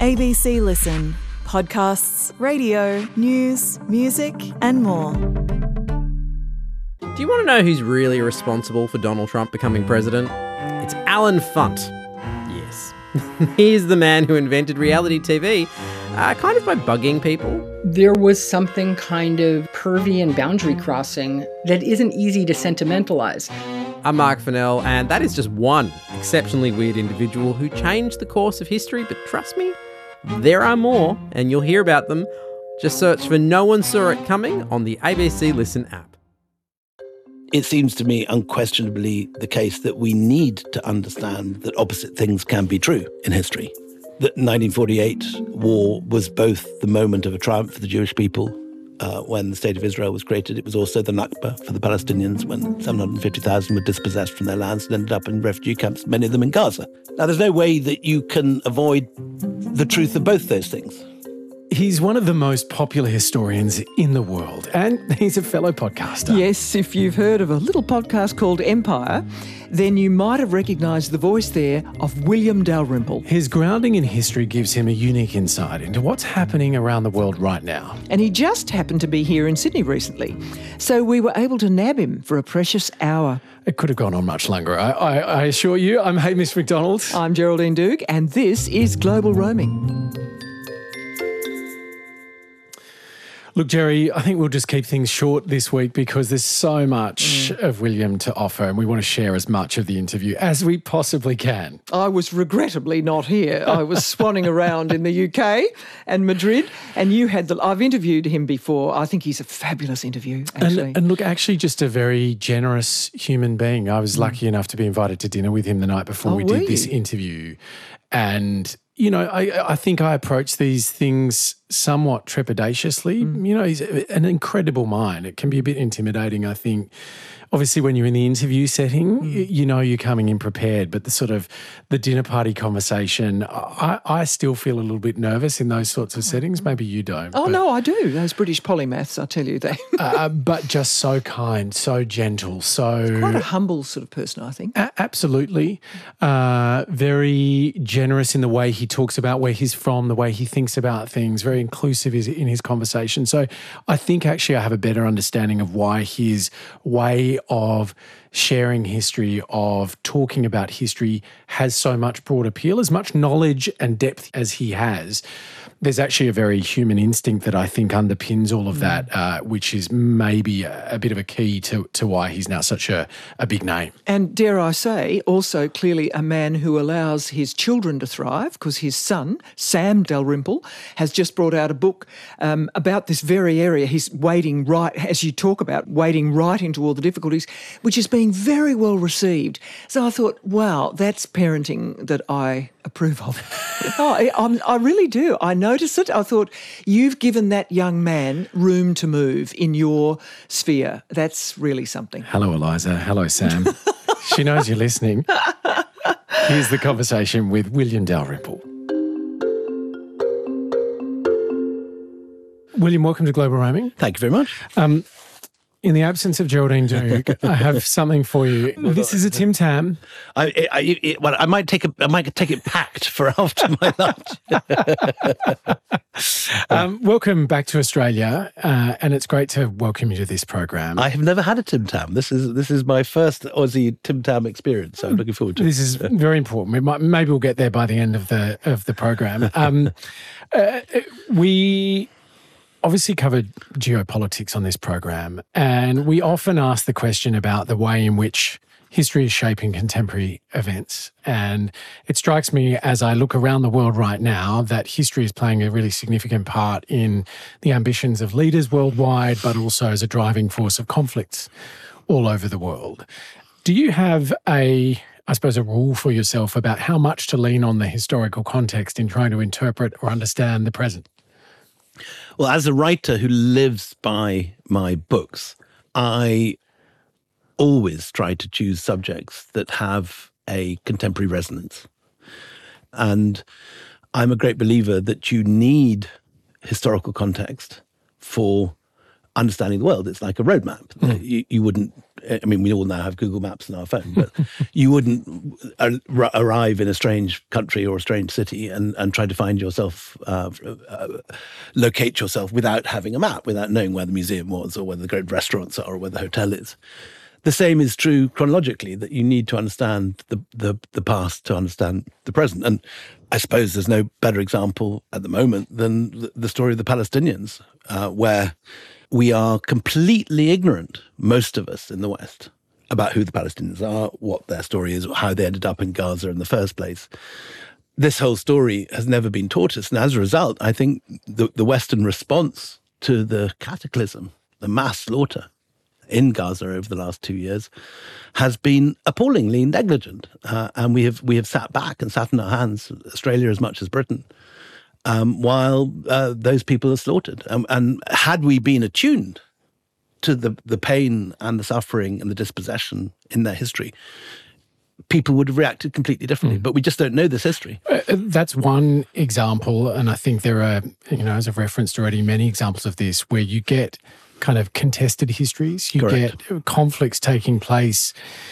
ABC Listen. Podcasts, radio, news, music and more. Do you want to know who's really responsible for Donald Trump becoming president? It's Alan Funt. Yes. He's the man who invented reality TV, kind of by bugging people. There was something kind of pervy and boundary crossing that isn't easy to sentimentalize. I'm Mark Fennell, and that is just one exceptionally weird individual who changed the course of history, but trust me, there are more, and you'll hear about them. Just search for No One Saw It Coming on the ABC Listen app. It seems to me unquestionably the case that we need to understand that opposite things can be true in history. The 1948 war was both the moment of a triumph for the Jewish people when the State of Israel was created. It was also the Nakba for the Palestinians when 750,000 were dispossessed from their lands and ended up in refugee camps, many of them in Gaza. Now, there's no way that you can avoid the truth of both those things. He's one of the most popular historians in the world, and he's a fellow podcaster. Yes, if you've heard of a little podcast called Empire, then you might have recognised the voice there of William Dalrymple. His grounding in history gives him a unique insight into what's happening around the world right now. And he just happened to be here in Sydney recently, so we were able to nab him for a precious hour. It could have gone on much longer, I assure you. I'm Hamish McDonald. I'm Geraldine Duke, and this is Global Roaming. Look, Jerry, I think we'll just keep things short this week because there's so much of William to offer and we want to share as much of the interview as we possibly can. I was regrettably not here. I was swanning around in the UK and Madrid, and I've interviewed him before. I think he's a fabulous interview, actually. And look, actually just a very generous human being. I was lucky enough to be invited to dinner with him the night before we did this interview. And you know, I think I approach these things somewhat trepidatiously. You know, he's an incredible mind. It can be a bit intimidating, I think. Obviously, when you're in the interview setting, you know you're coming in prepared, but the dinner party conversation, I still feel a little bit nervous in those sorts of settings. Maybe you don't. Oh, no, I do. Those British polymaths, I tell you that. But just so kind, so gentle, so... Quite a humble sort of person, I think. Absolutely. Very generous in the way he talks about where he's from, the way he thinks about things, very inclusive in his conversation. So I think actually I have a better understanding of why his way of sharing history, of talking about history, has so much broad appeal, as much knowledge and depth as he has. There's actually a very human instinct that I think underpins all of that, which is maybe a bit of a key to why he's now such a big name. And dare I say, also clearly a man who allows his children to thrive, because his son, Sam Dalrymple, has just brought out a book about this very area. He's wading right, as you talk about, wading right into all the difficulties, which is being very well received. So I thought, wow, that's parenting that I approve of. I really do. I noticed it. I thought, you've given that young man room to move in your sphere. That's really something. Hello, Eliza. Hello, Sam. She knows you're listening. Here's the conversation with William Dalrymple. William, welcome to Global Roaming. Thank you very much. In the absence of Geraldine Duke, I have something for you. This is a Tim Tam. I might take it packed for after my lunch. Welcome back to Australia, and it's great to welcome you to this program. I have never had a Tim Tam. This is my first Aussie Tim Tam experience, so I'm looking forward to it. This is very important. Maybe we'll get there by the end of the program. We obviously covered geopolitics on this program, and we often ask the question about the way in which history is shaping contemporary events. And it strikes me as I look around the world right now that history is playing a really significant part in the ambitions of leaders worldwide, but also as a driving force of conflicts all over the world. Do you have a rule for yourself about how much to lean on the historical context in trying to interpret or understand the present? Well, as a writer who lives by my books, I always try to choose subjects that have a contemporary resonance. And I'm a great believer that you need historical context for understanding the world. It's like a roadmap. You wouldn't, I mean, we all now have Google Maps on our phone, but you wouldn't arrive in a strange country or a strange city and try to find yourself, locate yourself without having a map, without knowing where the museum was or where the great restaurants are or where the hotel is. The same is true chronologically, that you need to understand the past to understand the present. And I suppose there's no better example at the moment than the story of the Palestinians, where we are completely ignorant, most of us in the West, about who the Palestinians are, what their story is, how they ended up in Gaza in the first place. This whole story has never been taught us. And as a result, I think the Western response to the cataclysm, the mass slaughter in Gaza over the last 2 years, has been appallingly negligent. And we have sat back and sat in our hands, Australia as much as Britain, while those people are slaughtered. And had we been attuned to the pain and the suffering and the dispossession in their history, people would have reacted completely differently. But we just don't know this history. That's one example. And I think there are, as I've referenced already, many examples of this where you get kind of contested histories. You Correct. get conflicts taking place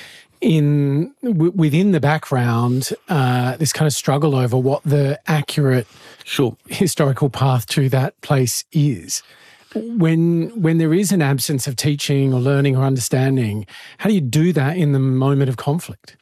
within the background, this kind of struggle over what the accurate historical path to that place is. When there is an absence of teaching or learning or understanding, how do you do that in the moment of conflict?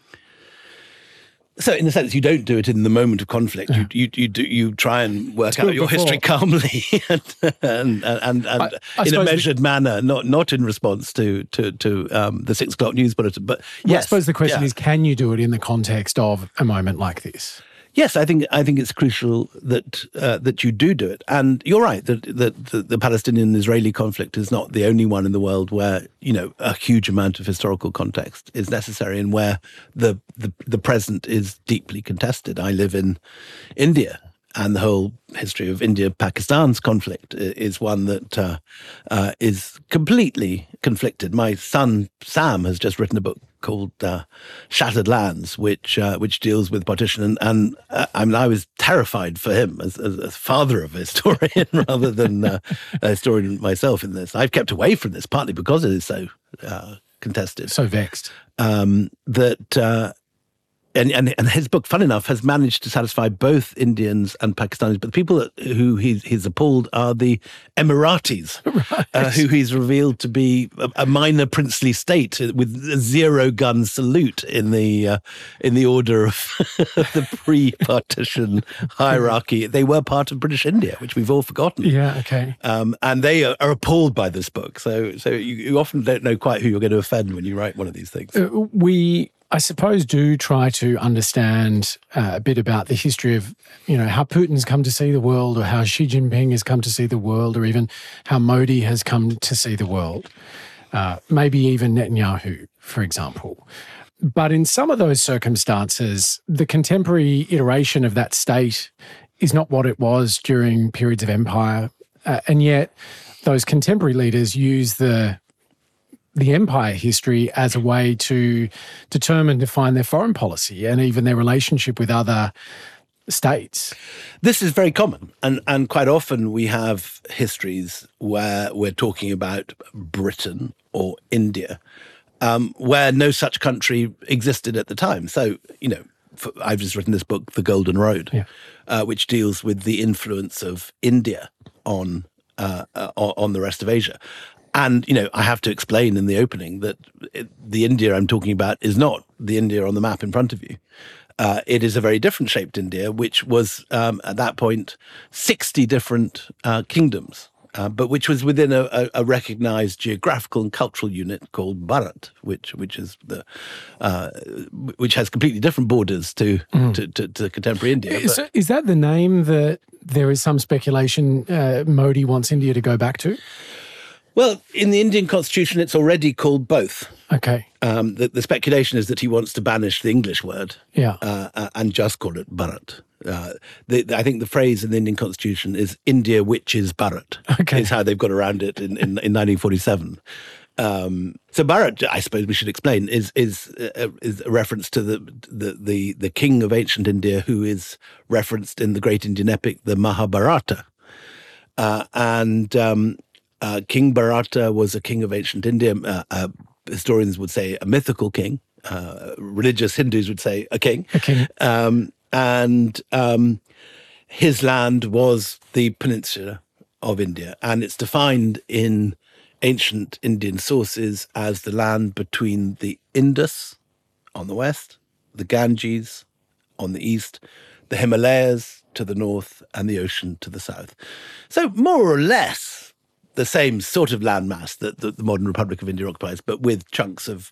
So, in a sense, you don't do it in the moment of conflict. Yeah. You try and work out your history calmly and in a measured manner, not in response to the 6 o'clock news bulletin. But yes, I suppose the question is, can you do it in the context of a moment like this? Yes, I think it's crucial that you do it. And you're right that the Palestinian-Israeli conflict is not the only one in the world where a huge amount of historical context is necessary and where the present is deeply contested. I live in India, and the whole history of India-Pakistan's conflict is one that is completely conflicted. My son Sam has just written a book called Shattered Lands, which deals with partition. And I was terrified for him as a father of a historian rather than a historian myself in this. I've kept away from this partly because it is so contested. So vexed. And his book, fun enough, has managed to satisfy both Indians and Pakistanis. But the people who he's appalled are the Emiratis, right. Who he's revealed to be a minor princely state with a 0-gun salute in the order of the pre-partition hierarchy. They were part of British India, which we've all forgotten. Yeah, okay. And they are appalled by this book. So you often don't know quite who you're going to offend when you write one of these things. I suppose, do try to understand a bit about the history of, how Putin's come to see the world, or how Xi Jinping has come to see the world, or even how Modi has come to see the world. Maybe even Netanyahu, for example. But in some of those circumstances, the contemporary iteration of that state is not what it was during periods of empire. And yet those contemporary leaders use the empire history as a way to define their foreign policy and even their relationship with other states. This is very common. And quite often we have histories where we're talking about Britain or India, where no such country existed at the time. So, I've just written this book, The Golden Road, which deals with the influence of India on the rest of Asia. And, I have to explain in the opening that the India I'm talking about is not the India on the map in front of you. It is a very different shaped India, which was, at that point, 60 different kingdoms, but which was within a recognized geographical and cultural unit called Bharat, which has completely different borders to contemporary India. Is that the name that there is some speculation Modi wants India to go back to? Well, in the Indian constitution, it's already called both. Okay. The speculation is that he wants to banish the English word and just call it Bharat. I think the phrase in the Indian constitution is India, which is Bharat, is how they've got around it in 1947. So Bharat, I suppose we should explain, is a reference to the king of ancient India who is referenced in the great Indian epic, the Mahabharata. King Bharata was a king of ancient India. Historians would say a mythical king. Religious Hindus would say a king. A king. His land was the peninsula of India, and it's defined in ancient Indian sources as the land between the Indus on the west, the Ganges on the east, the Himalayas to the north, and the ocean to the south. So more or less the same sort of landmass that the modern Republic of India occupies, but with chunks of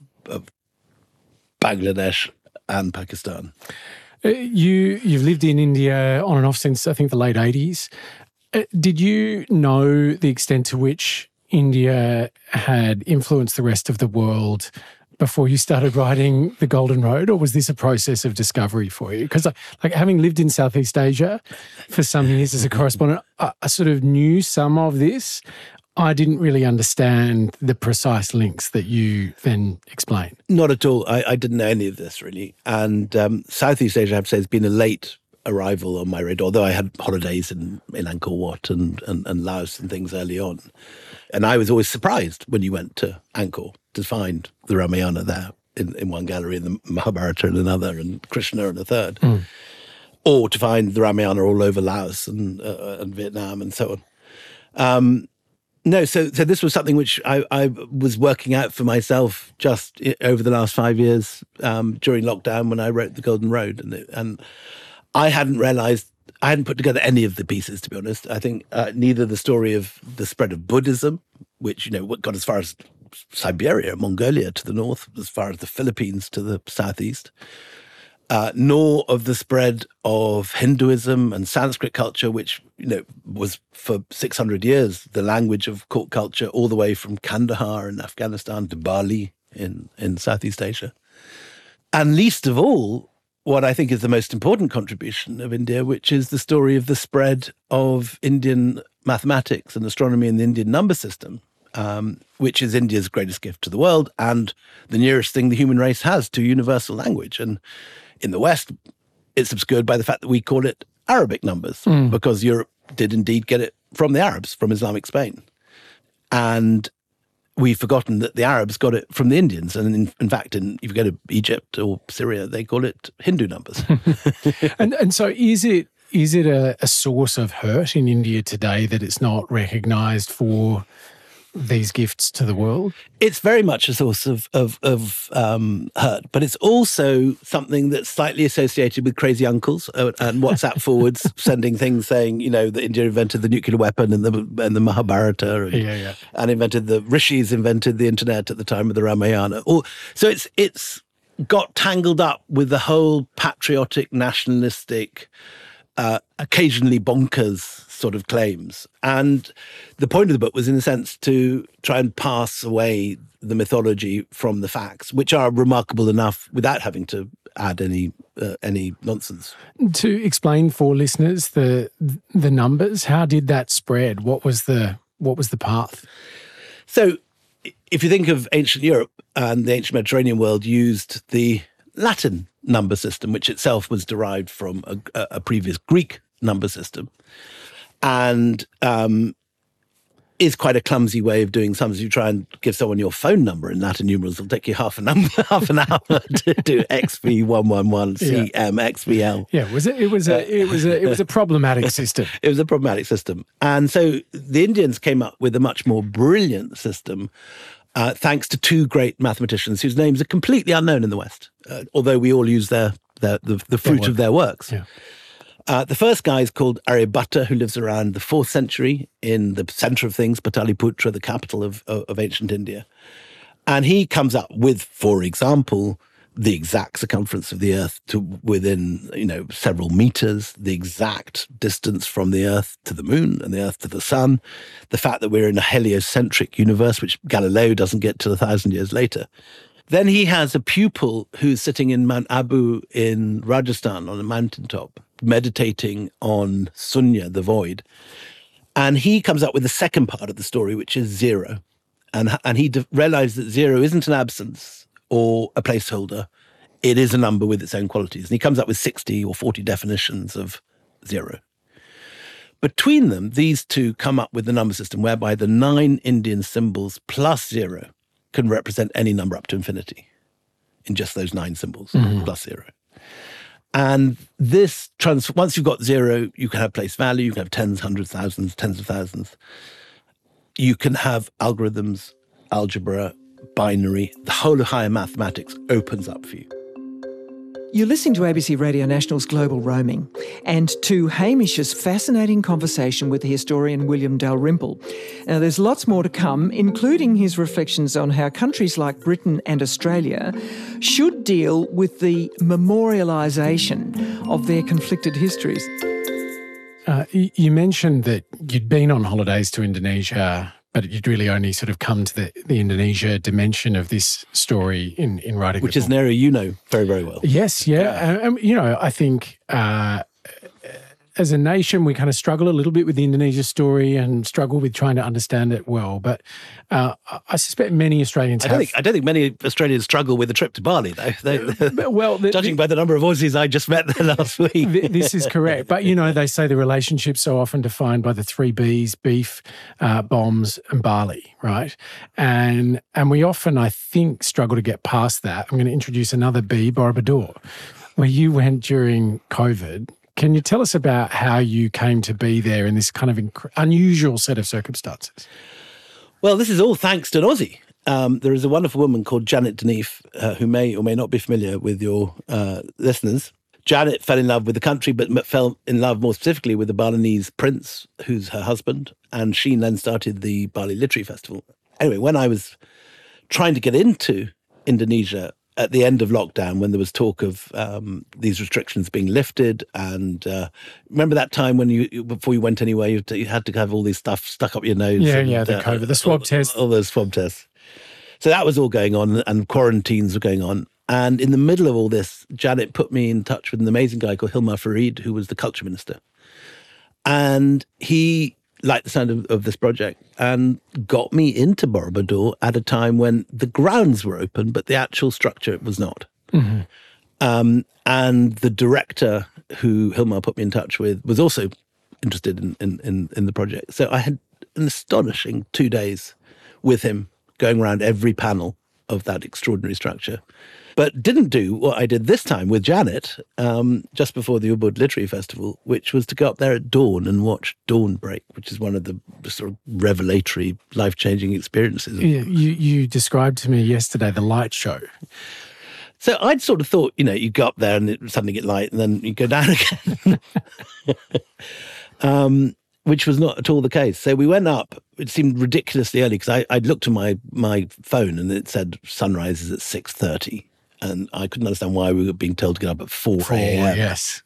Bangladesh and Pakistan. You've lived in India on and off since, I think, the late 80s. Did you know the extent to which India had influenced the rest of the world before you started writing The Golden Road, or was this a process of discovery for you? Because like having lived in Southeast Asia for some years as a correspondent, I sort of knew some of this. I didn't really understand the precise links that you then explained. Not at all. I didn't know any of this, really. And Southeast Asia, I have to say, has been a late arrival on my radar, although I had holidays in Angkor Wat and Laos and things early on. And I was always surprised when you went to Angkor to find the Ramayana there in one gallery, and the Mahabharata in another, and Krishna in a third. Or to find the Ramayana all over Laos and Vietnam and so on. No, so this was something which I was working out for myself just over the last 5 years during lockdown when I wrote The Golden Road. And I hadn't realized, I hadn't put together any of the pieces, to be honest. I think neither the story of the spread of Buddhism, which, got as far as Siberia, Mongolia to the north, as far as the Philippines to the southeast, nor of the spread of Hinduism and Sanskrit culture, which, was for 600 years the language of court culture all the way from Kandahar in Afghanistan to Bali in Southeast Asia. And least of all, what I think is the most important contribution of India, which is the story of the spread of Indian mathematics and astronomy and the Indian number system, which is India's greatest gift to the world and the nearest thing the human race has to universal language. And in the West, it's obscured by the fact that we call it Arabic numbers, because Europe did indeed get it from the Arabs, from Islamic Spain. And we've forgotten that the Arabs got it from the Indians. And in fact, if you go to Egypt or Syria, they call it Hindu numbers. And so is it a source of hurt in India today that it's not recognised for these gifts to the world? It's very much a source of hurt, but it's also something that's slightly associated with crazy uncles and WhatsApp forwards sending things saying, that India invented the nuclear weapon and the Mahabharata, and invented the rishis invented the internet at the time of the Ramayana. So it's got tangled up with the whole patriotic, nationalistic, occasionally bonkers sort of claims. And the point of the book was, in a sense, to try and pass away the mythology from the facts, which are remarkable enough without having to add any nonsense. To explain for listeners the numbers, how did that spread? What was the path? So if you think of ancient Europe and the ancient Mediterranean world used the Latin number system, which itself was derived from a previous Greek number system, and is quite a clumsy way of doing sums. You try and give someone your phone number in Latin numerals, it'll take you half an hour to do XV111 CMXVL. Yeah, it was a problematic system. It was a problematic system, and so the Indians came up with a much more brilliant system. Thanks to two great mathematicians whose names are completely unknown in the West, although we all use the fruit of their works. Yeah. The first guy is called Aryabhatta, who lives around the 4th century in the center of things, Pataliputra, the capital of ancient India. And he comes up with, for example, the exact circumference of the Earth to within, several meters, the exact distance from the Earth to the Moon and the Earth to the Sun, the fact that we're in a heliocentric universe, which Galileo doesn't get till 1,000 years later. Then he has a pupil who's sitting in Mount Abu in Rajasthan on a mountaintop, meditating on Sunya, the void. And he comes up with the second part of the story, which is zero. And he realized that zero isn't an absence or a placeholder. It is a number with its own qualities. And he comes up with 60 or 40 definitions of zero. Between them, these two come up with the number system whereby the 9 Indian symbols plus 0 can represent any number up to infinity in just those 9 symbols plus 0. And this, once you've got 0, you can have place value, you can have tens, hundreds, thousands, tens of thousands. You can have algorithms, algebra, binary. The whole of higher mathematics opens up for you. You're listening to ABC Radio National's Global Roaming and to Hamish's fascinating conversation with the historian William Dalrymple. Now, there's lots more to come, including his reflections on how countries like Britain and Australia should deal with the memorialisation of their conflicted histories. You mentioned that you'd been on holidays to Indonesia, but you'd really only sort of come to the Indonesia dimension of this story in writing. Which is an area you know very, very well. Yes, yeah. I think as a nation, we kind of struggle a little bit with the Indonesia story and struggle with trying to understand it well. But I suspect many Australians I don't think many Australians struggle with a trip to Bali, though. Judging by the number of Aussies I just met there last week. This is correct. But, they say the relationship's so often defined by the 3 Bs, beef, bombs and Bali, right? And we often, I think, struggle to get past that. I'm going to introduce another B, Borobudur, where you went during COVID. Can you tell us about how you came to be there in this kind of unusual set of circumstances? Well, this is all thanks to an Aussie. There is a wonderful woman called Janet Deneve, who may or may not be familiar with your listeners. Janet fell in love with the country, but fell in love more specifically with the Balinese prince, who's her husband, and she then started the Bali Literary Festival. Anyway, when I was trying to get into Indonesia at the end of lockdown, when there was talk of these restrictions being lifted, and remember that time when before you went anywhere, you had to have all these stuff stuck up your nose. The COVID, the swab test. All those swab tests. So that was all going on, and quarantines were going on. And in the middle of all this, Janet put me in touch with an amazing guy called Hilmar Farid, who was the culture minister. And he liked the sound of this project and got me into Borobudur at a time when the grounds were open, but the actual structure was not. Mm-hmm. And the director who Hilmar put me in touch with was also interested in the project. So I had an astonishing 2 days with him, going around every panel of that extraordinary structure. But didn't do what I did this time with Janet, just before the Ubud Literary Festival, which was to go up there at dawn and watch dawn break, which is one of the sort of revelatory, life-changing experiences. Yeah, you described to me yesterday the light show. So I'd sort of thought, you go up there and it would suddenly get light and then you go down again. Which was not at all the case. So we went up. It seemed ridiculously early because I'd looked at my phone and it said sunrise is at 6:30. And I couldn't understand why we were being told to get up at 4 a.m. Yes.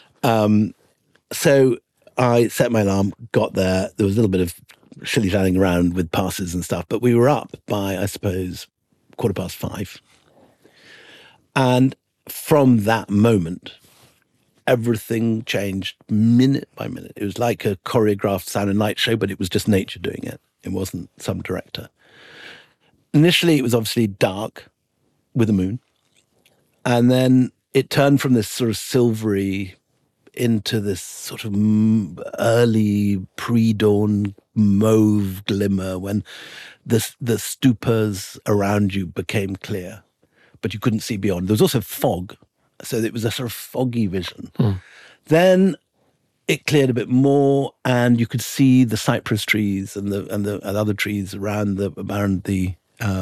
So I set my alarm, got there. There was a little bit of shilly-shallying around with passes and stuff, but we were up by, I suppose, 5:15. And from that moment, everything changed minute by minute. It was like a choreographed sound and light show, but it was just nature doing it. It wasn't some director. Initially, it was obviously dark with a moon. And then it turned from this sort of silvery into this sort of early pre-dawn mauve glimmer when the stupas around you became clear, but you couldn't see beyond. There was also fog, so it was a sort of foggy vision. Then it cleared a bit more, and you could see the cypress trees and the other trees around the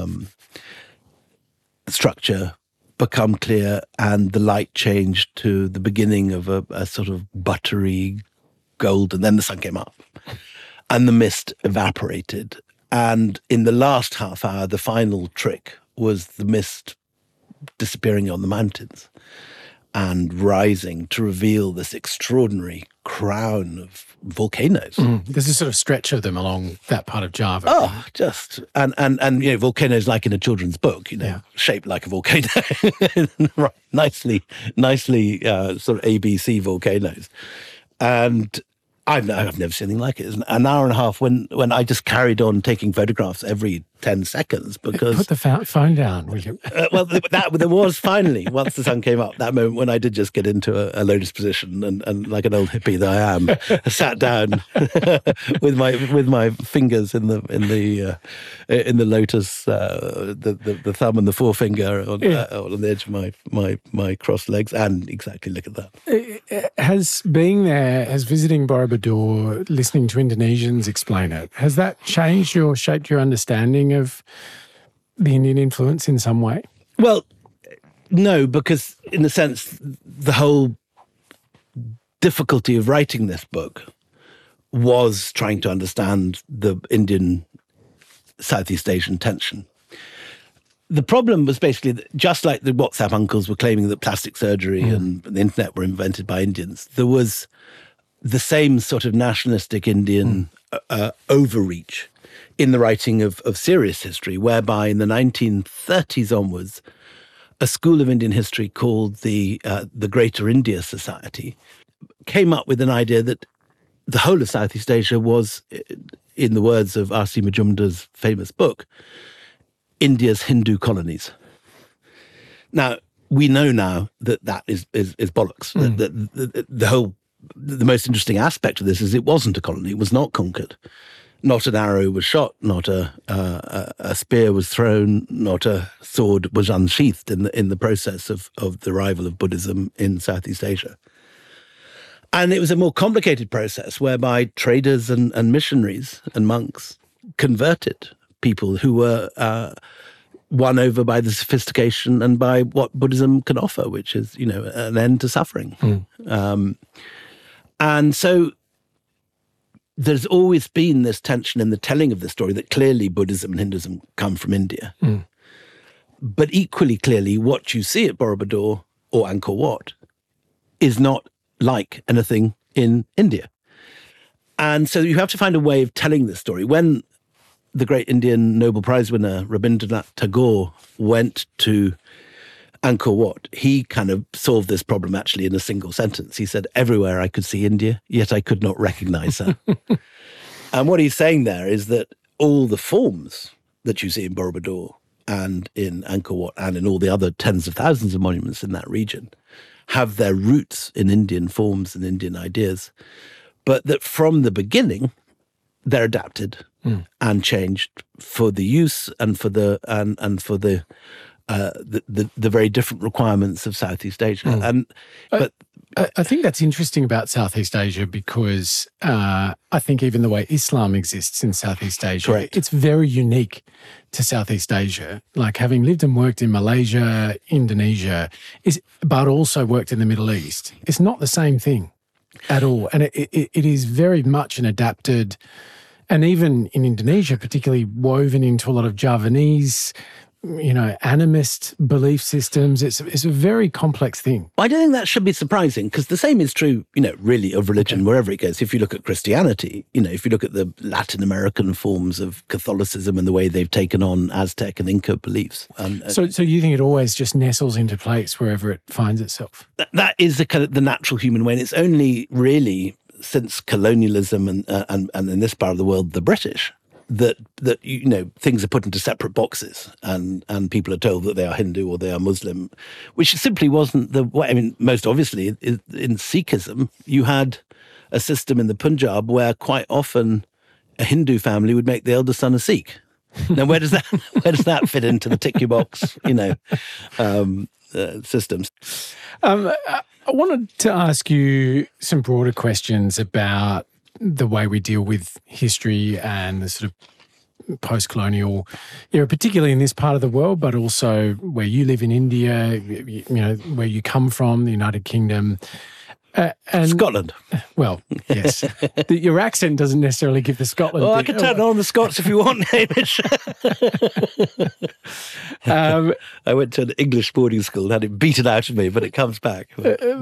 structure become clear, and the light changed to the beginning of a sort of buttery gold, and then the sun came up and the mist evaporated. And in the last half hour, the final trick was the mist disappearing on the mountains and rising to reveal this extraordinary crown of volcanoes. There's a sort of stretch of them along that part of Java. Oh, just and volcanoes like in a children's book, shaped like a volcano, right? Nicely sort of ABC volcanoes, and I've never seen anything like it. It was an hour and a half when I just carried on taking photographs every 10 seconds because... Put the phone down, William. There was finally, once the sun came up, that moment when I did just get into a lotus position and like an old hippie that I am, sat down with my fingers in the lotus, the thumb and the forefinger on the edge of my crossed legs, and exactly look at that. Has being there, has visiting Borobudur, listening to Indonesians explain it, has that changed or shaped your understanding of the Indian influence in some way? Well, no, because in a sense, the whole difficulty of writing this book was trying to understand the Indian Southeast Asian tension. The problem was basically that just like the WhatsApp uncles were claiming that plastic surgery and the internet were invented by Indians, there was the same sort of nationalistic Indian overreach in the writing of serious history, whereby in the 1930s onwards, a school of Indian history called the Greater India Society came up with an idea that the whole of Southeast Asia was, in the words of R.C. Majumdar's famous book, India's Hindu colonies. Now, we know now that is bollocks. The most interesting aspect of this is it wasn't a colony. It was not conquered. Not an arrow was shot, not a spear was thrown, not a sword was unsheathed in the process of the arrival of Buddhism in Southeast Asia. And it was a more complicated process whereby traders and missionaries and monks converted people who were won over by the sophistication and by what Buddhism can offer, which is, an end to suffering. And so there's always been this tension in the telling of the story that clearly Buddhism and Hinduism come from India. But equally clearly, what you see at Borobudur or Angkor Wat is not like anything in India. And so you have to find a way of telling this story. When the great Indian Nobel Prize winner Rabindranath Tagore went to Angkor Wat, he kind of solved this problem actually in a single sentence. He said, "Everywhere I could see India, yet I could not recognize her." And what he's saying there is that all the forms that you see in Borobudur and in Angkor Wat and in all the other tens of thousands of monuments in that region have their roots in Indian forms and Indian ideas, but that from the beginning, they're adapted and changed for the use and for the very different requirements of Southeast Asia. But I think that's interesting about Southeast Asia because I think even the way Islam exists in Southeast Asia, correct, it's very unique to Southeast Asia. Like having lived and worked in Malaysia, Indonesia, but also worked in the Middle East, it's not the same thing at all. And it is very much an adapted, and even in Indonesia, particularly woven into a lot of Javanese, animist belief systems. It's a very complex thing. I don't think that should be surprising because the same is true, really of religion wherever it goes. If you look at Christianity, if you look at the Latin American forms of Catholicism and the way they've taken on Aztec and Inca beliefs. So you think it always just nestles into place wherever it finds itself? That is the kind of the natural human way. And it's only really since colonialism and in this part of the world, the British, that things are put into separate boxes and people are told that they are Hindu or they are Muslim, which simply wasn't the way. I mean, most obviously in Sikhism, you had a system in the Punjab where quite often a Hindu family would make the eldest son a Sikh. Now, where does that fit into the tick your box, systems? I wanted to ask you some broader questions about the way we deal with history and the sort of post-colonial era, particularly in this part of the world, but also where you live in India, where you come from, the United Kingdom. And Scotland. Well, yes. Your accent doesn't necessarily give the Scotland. I can turn on the Scots if you want, Hamish. I went to an English boarding school and had it beaten out of me, but it comes back.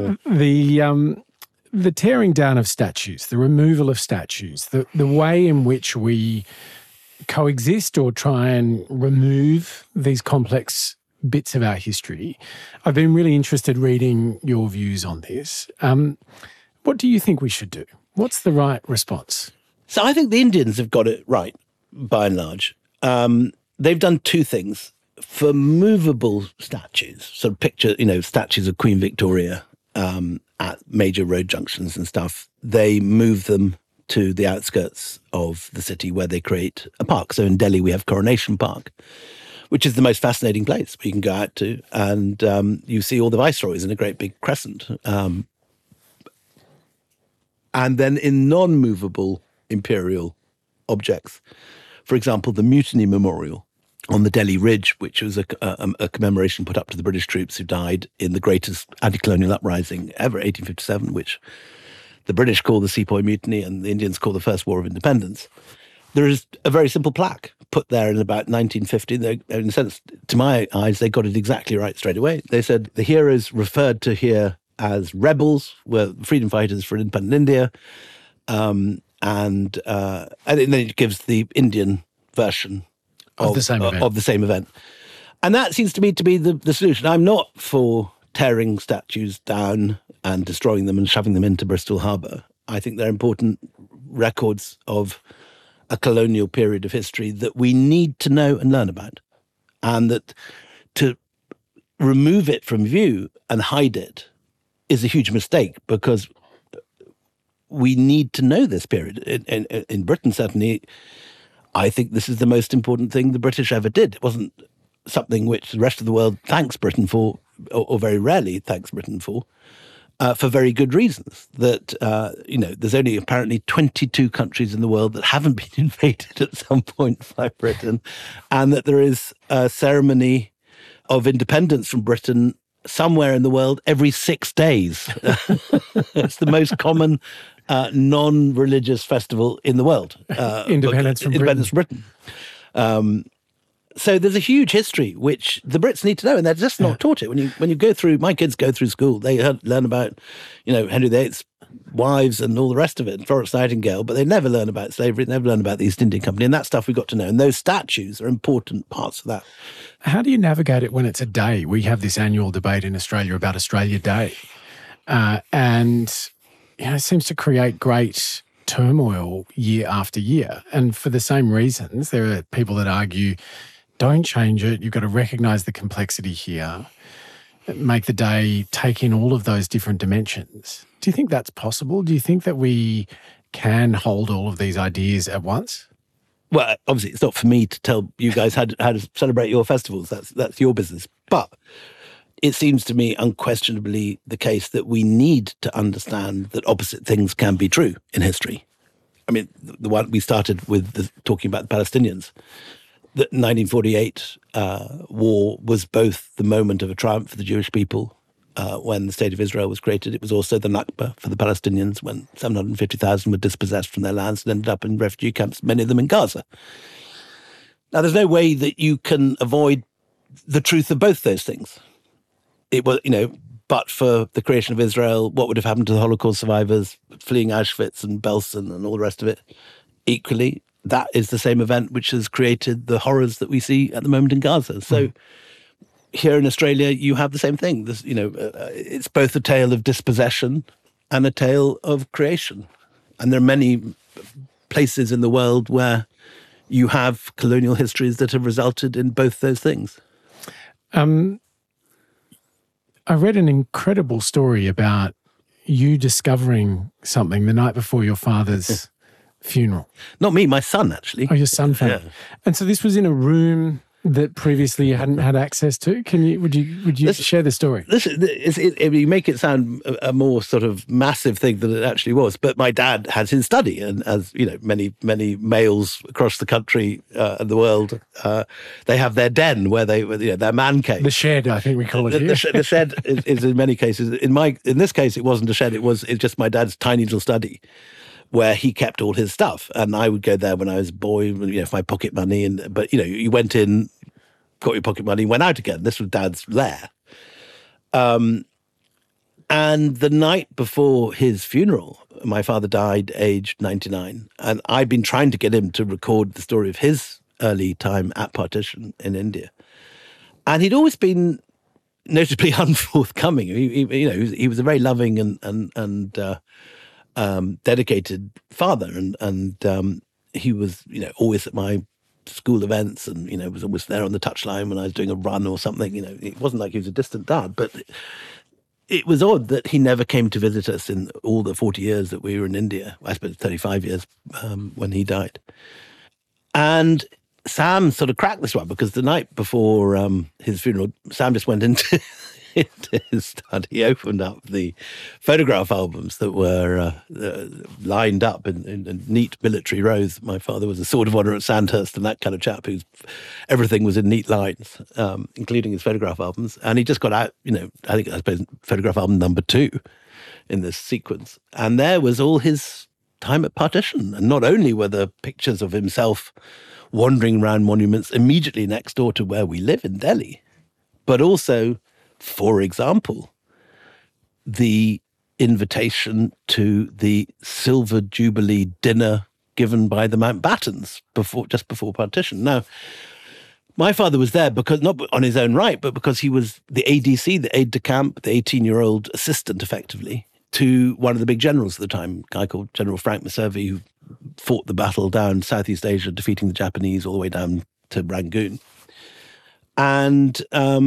The tearing down of statues, the removal of statues, the way in which we coexist or try and remove these complex bits of our history. I've been really interested reading your views on this. What do you think we should do? What's the right response? So I think the Indians have got it right, by and large. they've done two things. For movable statues, sort of picture, statues of Queen Victoria at major road junctions and stuff, they move them to the outskirts of the city where they create a park. So in Delhi, we have Coronation Park, which is the most fascinating place where you can go out to, and you see all the viceroys in a great big crescent. And then in non-movable imperial objects, for example, the Mutiny Memorial on the Delhi Ridge, which was a commemoration put up to the British troops who died in the greatest anti-colonial uprising ever, 1857, which the British call the Sepoy Mutiny and the Indians call the First War of Independence. There is a very simple plaque put there in about 1950. In a sense, to my eyes, they got it exactly right straight away. They said the heroes referred to here as rebels were freedom fighters for independent India. And then it gives the Indian version of the same event. And that seems to me to be the solution. I'm not for tearing statues down and destroying them and shoving them into Bristol Harbour. I think they're important records of a colonial period of history that we need to know and learn about. And that to remove it from view and hide it is a huge mistake, because we need to know this period. In Britain, certainly, I think this is the most important thing the British ever did. It wasn't something which the rest of the world thanks Britain for, or very rarely thanks Britain for very good reasons. That, there's only apparently 22 countries in the world that haven't been invaded at some point by Britain, and that there is a ceremony of independence from Britain somewhere in the world every 6 days. It's the most common non-religious festival in the world. Independence from Britain. So there's a huge history which the Brits need to know, and they're just not taught it. When you go through, my kids go through school, they learn about, Henry VIII's wives and all the rest of it, and Florence Nightingale, but they never learn about slavery, they never learn about the East India Company, and that stuff we've got to know. And those statues are important parts of that. How do you navigate it when it's a day? We have this annual debate in Australia about Australia Day, and it seems to create great turmoil year after year. And for the same reasons, there are people that argue, don't change it. You've got to recognise the complexity here, make the day take in all of those different dimensions. Do you think that's possible? Do you think that we can hold all of these ideas at once? Well, obviously, it's not for me to tell you guys how to celebrate your festivals. That's your business. But it seems to me unquestionably the case that we need to understand that opposite things can be true in history. I mean, the one we started with talking about the Palestinians. The 1948 war was both the moment of a triumph for the Jewish people when the State of Israel was created. It was also the Nakba for the Palestinians when 750,000 were dispossessed from their lands and ended up in refugee camps, many of them in Gaza. Now, there's no way that you can avoid the truth of both those things. It was, but for the creation of Israel, what would have happened to the Holocaust survivors fleeing Auschwitz and Belsen and all the rest of it? Equally, that is the same event which has created the horrors that we see at the moment in Gaza. So here in Australia, you have the same thing. This, it's both a tale of dispossession and a tale of creation. And there are many places in the world where you have colonial histories that have resulted in both those things. I read an incredible story about you discovering something the night before your father's funeral. Not me, my son, actually. Oh, your son found it. And so this was in a room that previously you hadn't had access to. Would you share the story? You make it sound a more sort of massive thing than it actually was. But my dad has his study, and as many males across the country and the world, they have their den where their man cave. The shed, I think we call it here. The shed is in many cases. In this case, it wasn't a shed. It's just my dad's tiny little study, where he kept all his stuff. And I would go there when I was a boy, for my pocket money. But you went in, got your pocket money, went out again. This was Dad's lair. And the night before his funeral, my father died aged 99. And I'd been trying to get him to record the story of his early time at partition in India. And he'd always been notably unforthcoming. He was a very loving and dedicated father, and he was always at my school events and, was always there on the touchline when I was doing a run or something. It wasn't like he was a distant dad, but it was odd that he never came to visit us in all the 40 years that we were in India. I suppose 35 years when he died. And Sam sort of cracked this one because the night before his funeral, Sam just went into his study. He opened up the photograph albums that were lined up in neat military rows. My father was a Sword of Honour at Sandhurst and that kind of chap everything was in neat lines, including his photograph albums. And he just got out, I suppose photograph album number 2 in this sequence. And there was all his time at Partition. And not only were there pictures of himself wandering around monuments immediately next door to where we live in Delhi, but also, for example, the invitation to the Silver Jubilee dinner given by the Mountbattens just before Partition. Now, my father was there because not on his own right, but because he was the ADC, the aide de camp, the 18-year-old assistant, effectively, to one of the big generals at the time, a guy called General Frank Messervy, who fought the battle down Southeast Asia, defeating the Japanese all the way down to Rangoon. And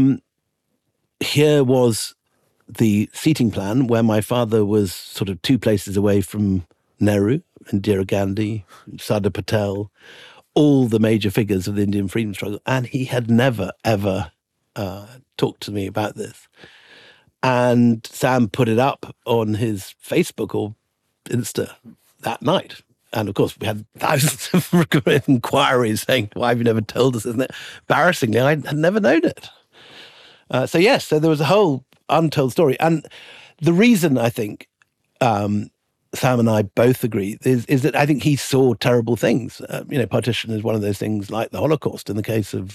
here was the seating plan where my father was sort of 2 places away from Nehru, Indira Gandhi, Sardar Patel, all the major figures of the Indian freedom struggle. And he had never, ever talked to me about this. And Sam put it up on his Facebook or Insta that night. And of course, we had thousands of inquiries saying, why have you never told us? Isn't it embarrassingly? I had never known it. So there was a whole untold story. And the reason I think Sam and I both agree is that I think he saw terrible things. Partition is one of those things like the Holocaust. In the case of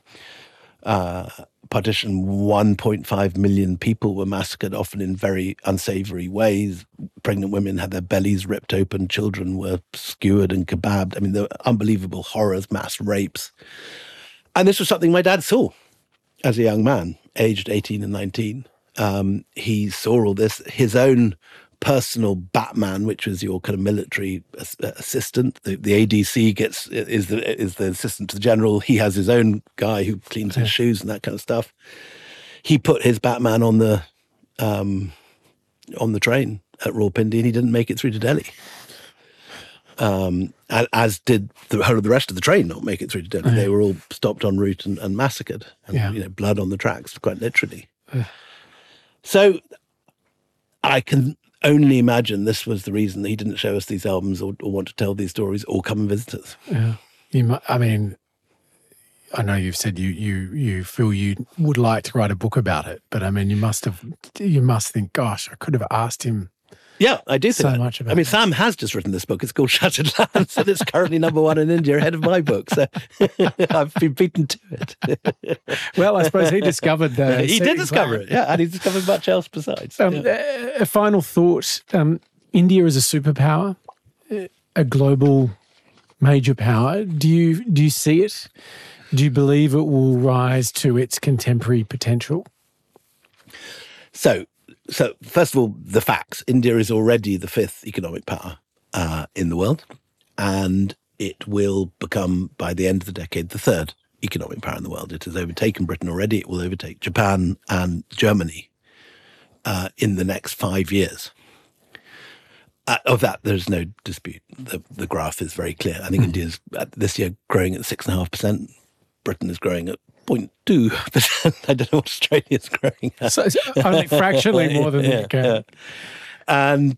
Partition, 1.5 million people were massacred, often in very unsavory ways. Pregnant women had their bellies ripped open. Children were skewered and kebabbed. I mean, there were unbelievable horrors, mass rapes. And this was something my dad saw as a young man, aged 18 and 19. He saw all this. His own personal Batman, which was your kind of military assistant. The ADC is the assistant to the general. He has his own guy who cleans his shoes and that kind of stuff. He put his Batman on the train at Rawalpindi, and he didn't make it through to Delhi. As did the whole of the rest of the train not make it through to Delhi. They were all stopped en route and massacred, and blood on the tracks, quite literally. So I can only imagine this was the reason that he didn't show us these albums or want to tell these stories or come and visit us. Yeah, I mean, I know you've said you feel you would like to write a book about it, but I mean, you must think, gosh, I could have asked him. Yeah, I do think so much about I mean, that. Sam has just written this book. It's called Shattered Lands, and it's currently #1 in India, ahead of my book. So I've been beaten to it. Well, I suppose he discovered the. He did discover it, yeah, and he discovered much else besides. A final thought: India is a superpower, a global major power. Do you see it? Do you believe it will rise to its contemporary potential? So first of all, the facts. India is already the 5th economic power in the world, and it will become, by the end of the decade, the 3rd economic power in the world. It has overtaken Britain already. It will overtake Japan and Germany in the next 5 years. Of that, there's no dispute. The graph is very clear. I think India's this year growing at 6.5%. Britain is growing at 0.2%. I don't know what Australia's growing at. So it's only fractionally more than the UK. Yeah. And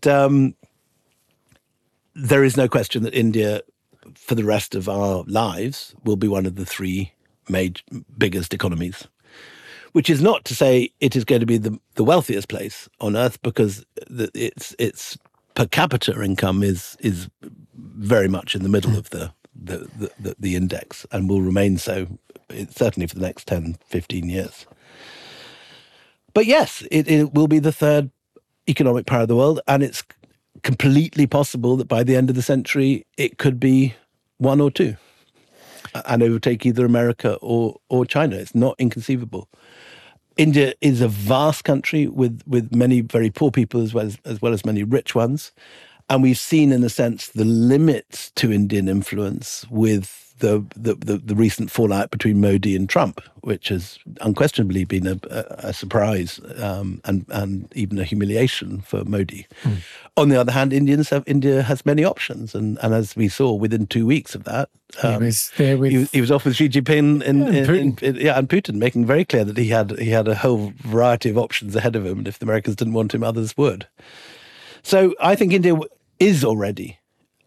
there is no question that India, for the rest of our lives, will be one of the 3 biggest economies, which is not to say it is going to be the wealthiest place on earth, because its per capita income is very much in the middle of the index, and will remain so certainly for the next 10, 15 years. But yes, it will be the 3rd economic power of the world, and it's completely possible that by the end of the century it could be 1 or 2 and overtake either America or China. It's not inconceivable. India is a vast country with many very poor people as well as many rich ones. And we've seen, in a sense, the limits to Indian influence with the recent fallout between Modi and Trump, which has unquestionably been a surprise and even a humiliation for Modi. On the other hand, India has many options, and as we saw within 2 weeks of that, he was off with Xi Jinping and Putin, making very clear that he had a whole variety of options ahead of him, and if the Americans didn't want him, others would. So I think India is already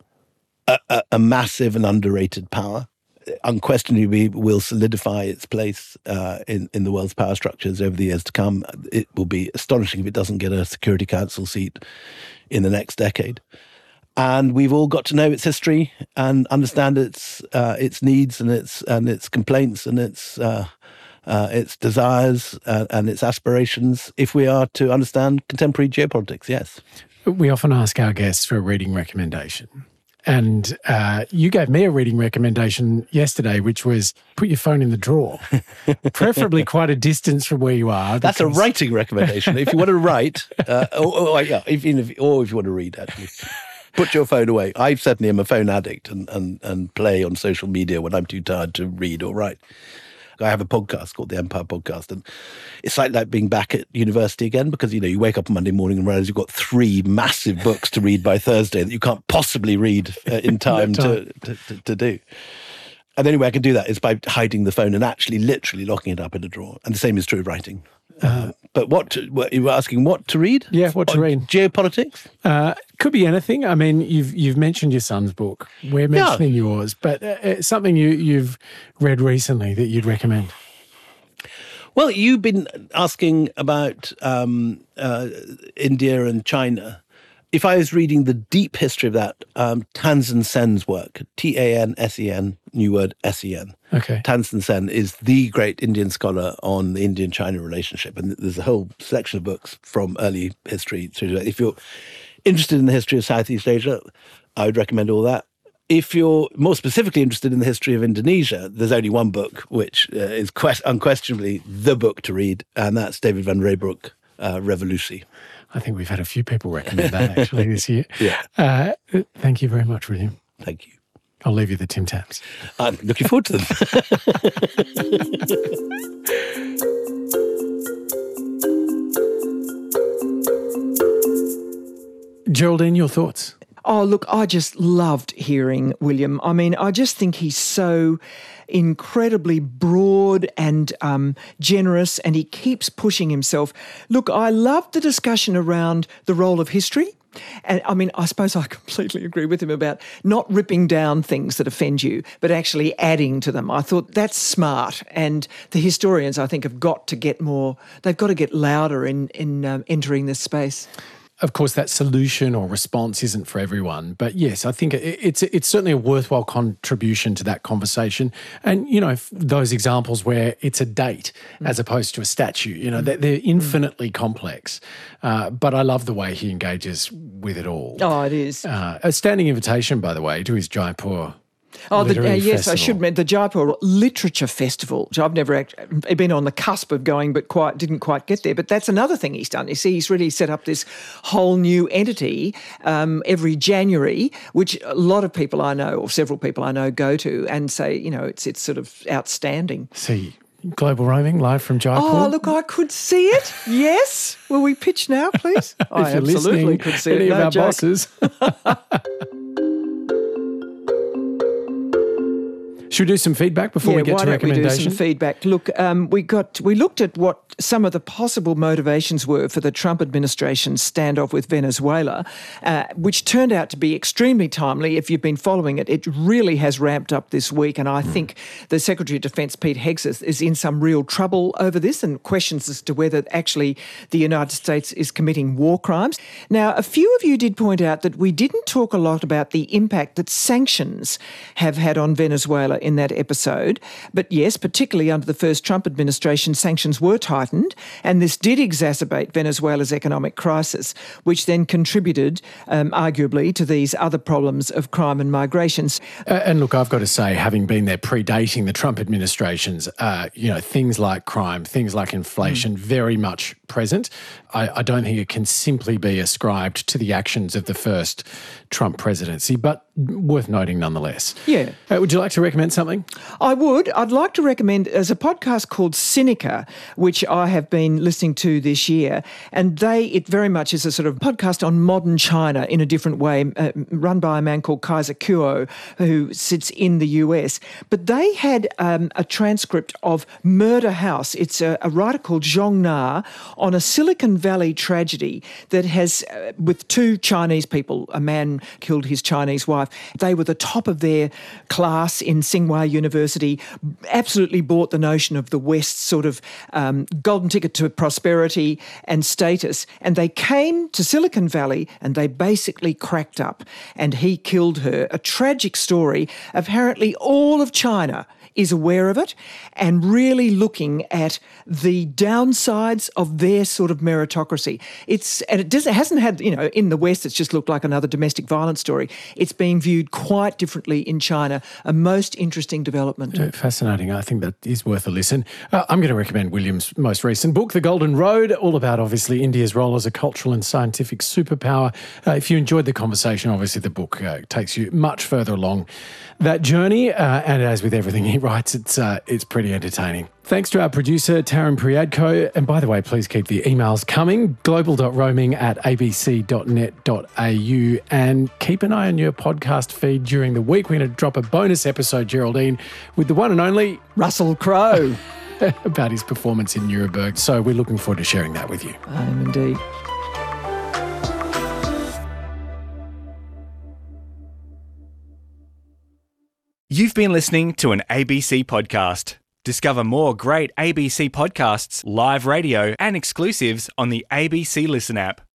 a massive and underrated power. Unquestionably will solidify its place in the world's power structures over the years to come. It will be astonishing if it doesn't get a Security Council seat in the next decade. And we've all got to know its history and understand its needs and its complaints and its desires and its aspirations if we are to understand contemporary geopolitics, yes. We often ask our guests for a reading recommendation. And you gave me a reading recommendation yesterday, which was put your phone in the drawer, preferably quite a distance from where you are. That's a writing recommendation. If you want to write, or if you want to read, actually, put your phone away. I certainly am a phone addict and play on social media when I'm too tired to read or write. I have a podcast called The Empire Podcast, and it's like being back at university again because, you wake up on Monday morning and realize you've got 3 massive books to read by Thursday that you can't possibly read in time to do. And the only way I can do that is by hiding the phone and actually literally locking it up in a drawer. And the same is true of writing. But you were asking what to read? Yeah, what to read. Geopolitics? Could be anything. I mean, you've mentioned your son's book. We're mentioning yours, but something you've read recently that you'd recommend. Well, you've been asking about India and China. If I was reading the deep history of that, Tansen Sen's work, Tansen, new word, Sen. Okay. Tansen Sen is the great Indian scholar on the Indian-China relationship. And there's a whole selection of books from early history. If you're interested in the history of Southeast Asia, I would recommend all that. If you're more specifically interested in the history of Indonesia, there's only one book, which is unquestionably the book to read, and that's David van Reybrouck, Revolutie. I think we've had a few people recommend that actually this year. Yeah. Thank you very much, William. Thank you. I'll leave you the Tim Tams. I'm looking forward to them. Geraldine, your thoughts? Oh, look, I just loved hearing William. I mean, I just think he's so incredibly broad and generous, and he keeps pushing himself. Look, I loved the discussion around the role of history. And I mean, I suppose I completely agree with him about not ripping down things that offend you, but actually adding to them. I thought that's smart. And the historians, I think, have got to get more, they've got to get louder in entering this space. Of course, that solution or response isn't for everyone. But yes, I think it's certainly a worthwhile contribution to that conversation. And, those examples where it's a date as opposed to a statue, they're infinitely complex. But I love the way he engages with it all. Oh, it is. A standing invitation, by the way, to his Jaipur. Yes, I should mention the Jaipur Literature Festival, which I've never been on the cusp of going, but didn't quite get there. But that's another thing he's done. You see, he's really set up this whole new entity every January, which a lot of people I know, or several people I know, go to and say, it's sort of outstanding. See, global roaming live from Jaipur. Oh, look, I could see it. Yes. Will we pitch now, please? I absolutely could see any it. of our bosses. Should we do some feedback before we get to recommendation? Why don't we do some feedback? Look, we looked at what some of the possible motivations were for the Trump administration's standoff with Venezuela, which turned out to be extremely timely. If you've been following it, it really has ramped up this week, and I think the Secretary of Defence, Pete Hegseth, is in some real trouble over this and questions as to whether actually the United States is committing war crimes. Now, a few of you did point out that we didn't talk a lot about the impact that sanctions have had on Venezuela in that episode. But yes, particularly under the first Trump administration, sanctions were tightened, and this did exacerbate Venezuela's economic crisis, which then contributed, arguably, to these other problems of crime and migrations. And look, I've got to say, having been there predating the Trump administrations, things like crime, things like inflation, very much present. I don't think it can simply be ascribed to the actions of the first Trump presidency. But worth noting nonetheless. Yeah. Would you like to recommend something? I would. I'd like to recommend, there's a podcast called Sinica, which I have been listening to this year, and it very much is a sort of podcast on modern China in a different way, run by a man called Kaiser Kuo, who sits in the US. But they had a transcript of Murder House. It's a writer called Zhong Na on a Silicon Valley tragedy that has, with two Chinese people, a man killed his Chinese wife. They were the top of their class in Tsinghua University, absolutely bought the notion of the West's sort of golden ticket to prosperity and status. And they came to Silicon Valley and they basically cracked up. And he killed her. A tragic story. Apparently all of China is aware of it and really looking at the downsides of their sort of meritocracy. It hasn't had, in the West, it's just looked like another domestic violence story. It's being viewed quite differently in China, a most interesting development. Fascinating. I think that is worth a listen. I'm going to recommend William's most recent book, The Golden Road, all about, obviously, India's role as a cultural and scientific superpower. If you enjoyed the conversation, obviously the book takes you much further along that journey, and as with everything he writes, it's pretty entertaining. Thanks to our producer, Taryn Priadko. And by the way, please keep the emails coming, global.roaming@abc.net.au, and keep an eye on your podcast feed during the week. We're going to drop a bonus episode, Geraldine, with the one and only Russell Crowe about his performance in Nuremberg. So we're looking forward to sharing that with you. I am indeed. You've been listening to an ABC podcast. Discover more great ABC podcasts, live radio, and exclusives on the ABC Listen app.